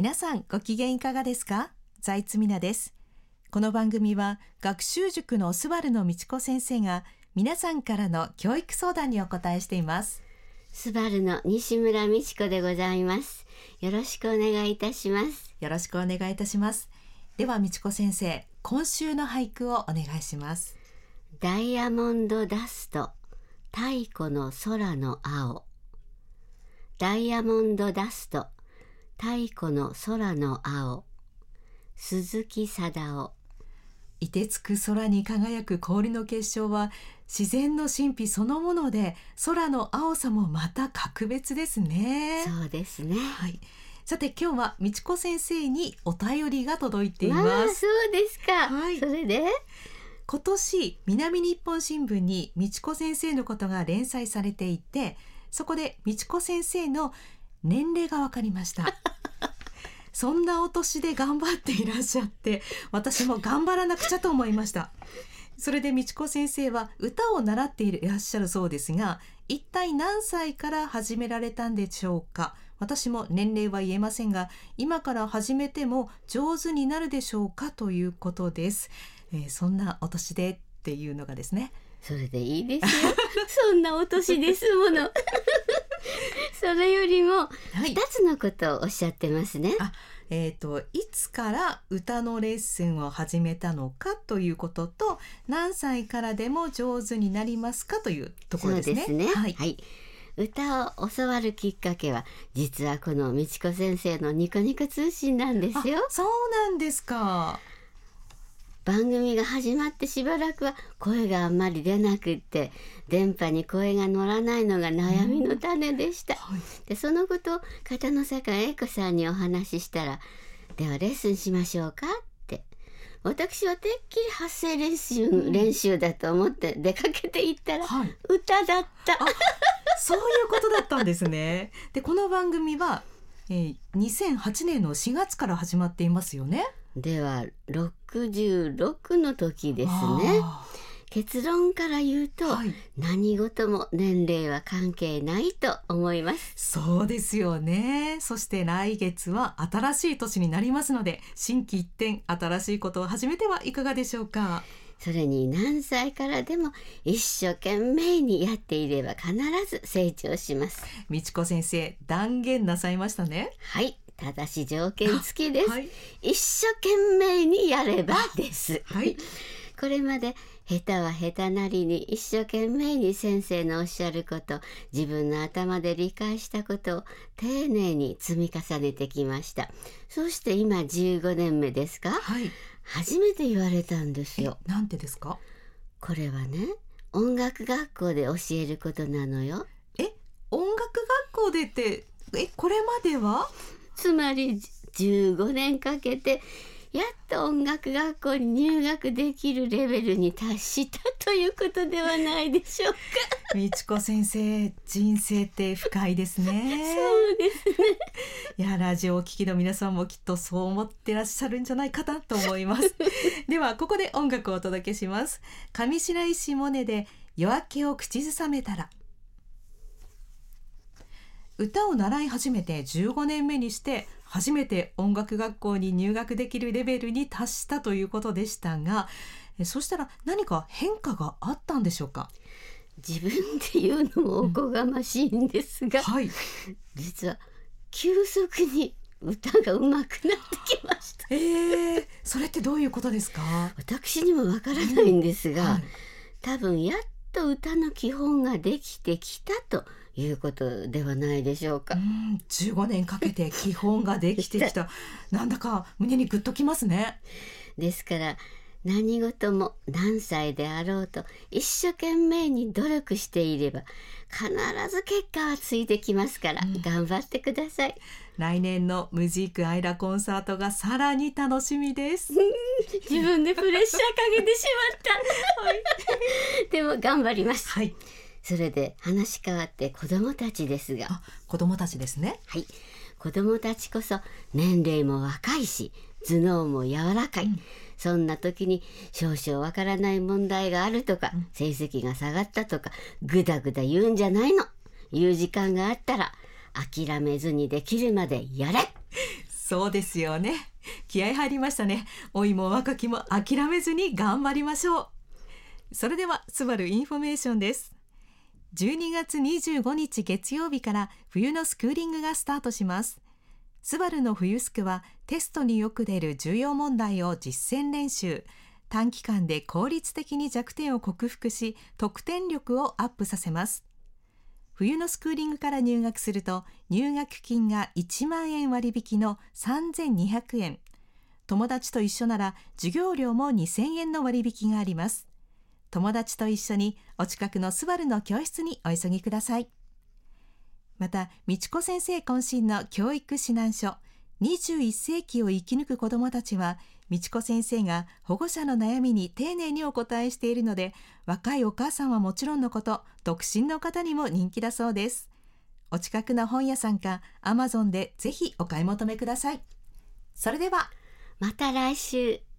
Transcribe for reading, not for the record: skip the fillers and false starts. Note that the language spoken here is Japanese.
皆さんご機嫌いかがですか？財津美奈です。この番組は学習塾のスバルの道子先生が皆さんからの教育相談にお答えしています。 スバルの西村美智子でございます。よろしくお願いいたします。 よろしくお願いいたします。では道子先生、今週の俳句をお願いします。 ダイヤモンドダスト、太古の空の青。ダイヤモンドダスト、太古の空の青。鈴木貞夫。 凍てつく空に輝く氷の結晶は自然の神秘そのもので、空の青さもまた格別ですね。 そうですね、 はい、さて今日は道子先生にお便りが届いています。 そうですか、 はい、 それで今年南日本新聞に道子先生のことが連載されていて、そこで道子先生の年齢が分かりましたそんなお年で頑張っていらっしゃって、私も頑張らなくちゃと思いました。それで道子先生は歌を習っていらっしゃるそうですが、一体何歳から始められたんでしょうか？私も年齢は言えませんが、今から始めても上手になるでしょうか、ということです。そんなお年でっていうのがですね。 それでいいですよそんなお年ですものそれよりも2つのことをおっしゃってますね。 いつから歌のレッスンを始めたのかということと、何歳からでも上手になりますかというところですね。 そうですね、 はいはい、歌を教わるきっかけは実はこの道子先生のニコニコ通信なんですよ。 そうなんですか。 番組が始まってしばらくは声があんまり出なくって、電波に声が乗らないのが悩みの種でした、でそのことを片野坂英子さんにお話ししたら、ではレッスンしましょうかって。私はてっきり発声練習だと思って出かけていったら、歌だったそういうことだったんですね。でこの番組は、2008年の4月から始まっていますよね。 では66の時ですね。結論から言うと、何事も年齢は関係ないと思います。 そうですよね。そして来月は新しい年になりますので、心機一転新しいことを始めてはいかがでしょうか。 それに何歳からでも一生懸命にやっていれば必ず成長します。 道子先生、断言なさいましたね。 はい、ただし条件付きです、一生懸命にやればです、これまで下手は下手なりに一生懸命に先生のおっしゃること、自分の頭で理解したことを丁寧に積み重ねてきました。そして今15年目ですか、初めて言われたんですよ。 なんてですか？ これはね、音楽学校で教えることなのよ。 音楽学校でってこれまでは？ つまり15年かけてやっと音楽学校に入学できるレベルに達したということではないでしょうか。 道子先生、人生って深いですね。 そうですね。 いや、ラジオをお聞きの皆さんもきっとそう思ってらっしゃるんじゃないかなと思いますではここで音楽をお届けします。上白石萌音で夜明けを口ずさめたら。歌を習い始めて15年目にして初めて音楽学校に入学できるレベルに達したということでしたが、そしたら何か変化があったんでしょうか？ 自分で言うのもおこがましいんですが、実は急速に歌が上手くなってきました。 それってどういうことですか？ 私にもわからないんですが、多分やっと歌の基本ができてきたということではないでしょうか。 15年かけて基本ができてきたなんだか胸にグッときますね。 ですから何事も何歳であろうと一生懸命に努力していれば必ず結果はついてきますから、頑張ってください。 来年のムジークアイラコンサートがさらに楽しみです自分でプレッシャーかけてしまったでも頑張ります。それで話変わって子どもたちですが、 子どもたちですね。 子どもたちこそ年齢も若いし頭脳も柔らかい、そんな時に少々わからない問題があるとか、成績が下がったとかぐだぐだ言うんじゃないの。言う時間があったら諦めずにできるまでやれ。 そうですよね。気合入りましたね。老いも若きも諦めずに頑張りましょう。それではスバルインフォメーションです。12月25日月曜日から冬のスクーリングがスタートします。スバルの冬スクはテストによく出る重要問題を実践練習、短期間で効率的に弱点を克服し、得点力をアップさせます。冬のスクーリングから入学すると入学金が1万円割引の3200円、友達と一緒なら授業料も2000円の割引があります。友達と一緒にお近くのスバルの教室にお急ぎください。また、美智子先生渾身の教育指南書21世紀を生き抜く子どもたちは、美智子先生が保護者の悩みに丁寧にお答えしているので、若いお母さんはもちろんのこと、独身の方にも人気だそうです。お近くの本屋さんか Amazon でぜひお買い求めください。それではまた来週。